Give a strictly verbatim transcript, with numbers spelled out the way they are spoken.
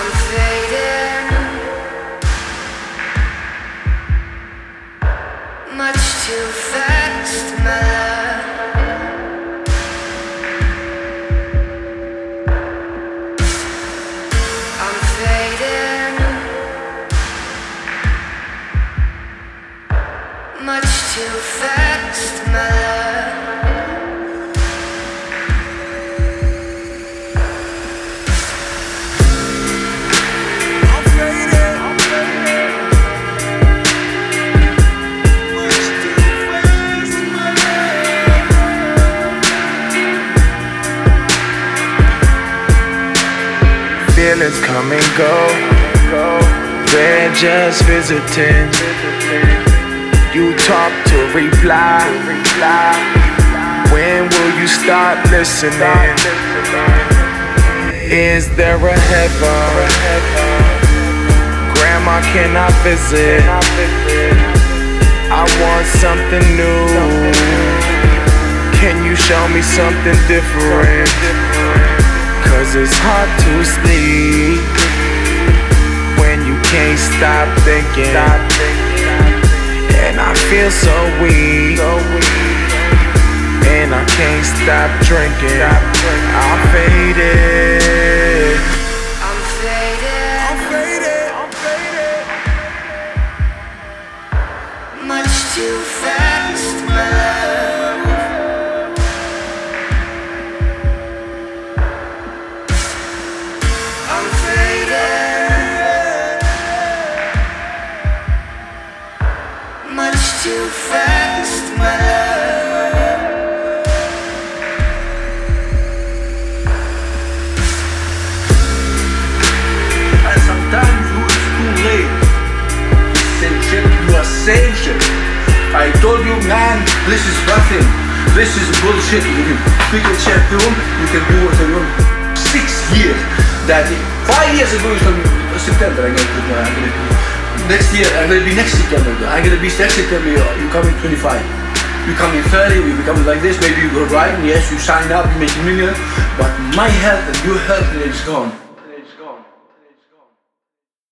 I'm fading, much too fast, my love. I'm fading, much too fast, my love. Feelings come and go, they're just visiting. You talk to reply. When will you start listening? Is there a heaven? Grandma, can I visit? I want something new. Can you show me something different? Cause it's hard to sleep when you can't stop thinking. And I feel so weak, and I can't stop drinking. I'm faded. I'm faded, I'm faded, I'm faded. much too fast, my love. I'm faded, much too fast, my love. And sometimes it's too late to say shit. You are saying shit. I told you, man, this is nothing. This is bullshit. You can pick a chat room, you can do what you want. Six years. That five years ago is from September. I'm gonna, uh, I'm gonna be next year. I'm gonna be next September. I'm gonna be next September. You come in twenty-five. You come in thirty. You become like this. Maybe you go right. Yes, you sign up. You make a million. But my health and your health is gone.